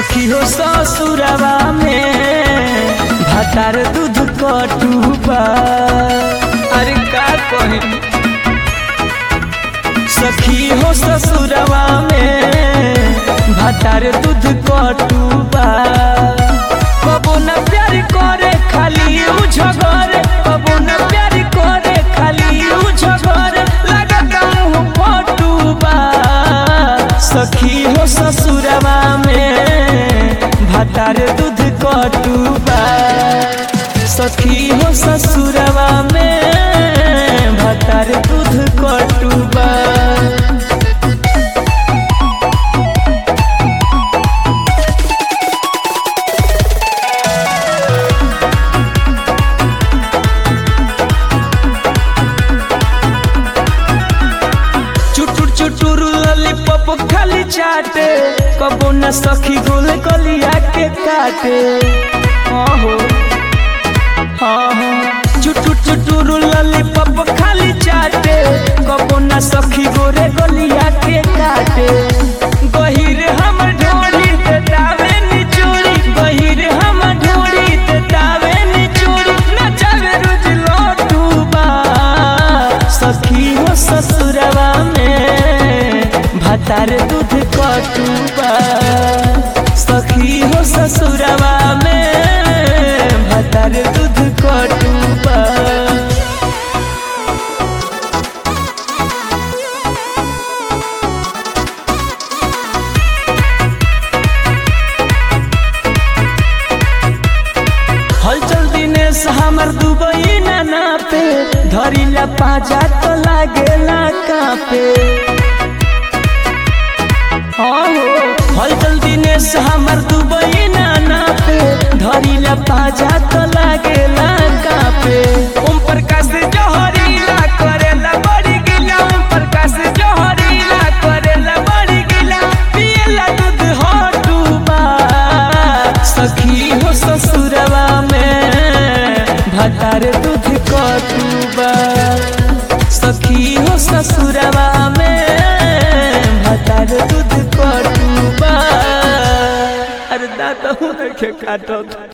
सखी हो ससुरवा में भातार दूध कटुबा। अरे का कही सखी हो ससुरवा में भातार दूध कटुबा। कबो न प्यार करे खाली उ झगरे, कबो न प्यार करे खाली उ झगरे, लगता मुँह फटुबा। सखी हो ससुरवा में भातार दूध कटुबा। सखी हो ससुरवा में भातार दूध कटुबा। चुटुर लॉलीपॉप खाली चाटे, कबो न सखी गोल गलिया के काटे। हो चुटुर लॉलीपॉप खाली चाटे, कबो न सखी गोरे गलिया के काटे। गहिर हम ढोरी ते दावे निचोरी, गहिर हम ढोरी ते दावे निचोरी, नचावे रोज लटुबा। सखी हो ससुरवा में भातार दूध कटुबा। सखी हो ससुरवा में भातार दूध कटुबा। हलचल दिनेश हमर दुबई नाना पे, धरिला पाजा तो लागेला कापे। हलचल दिनेश हमर दुबई नाना पे, धरिला पाजा तो लागेला कापे। ओम प्रकाश जहरीला करेला बड़ी गिला, ओम प्रकाश जहरीला करेला बड़ी गिला, पियला दूध हटुबा। सखी हो ससुरवा में भातार दूध कटुबा। सखी हो ससुरवा में भातार दूध कटुबा। अरे दादा हूँ देखे काटत।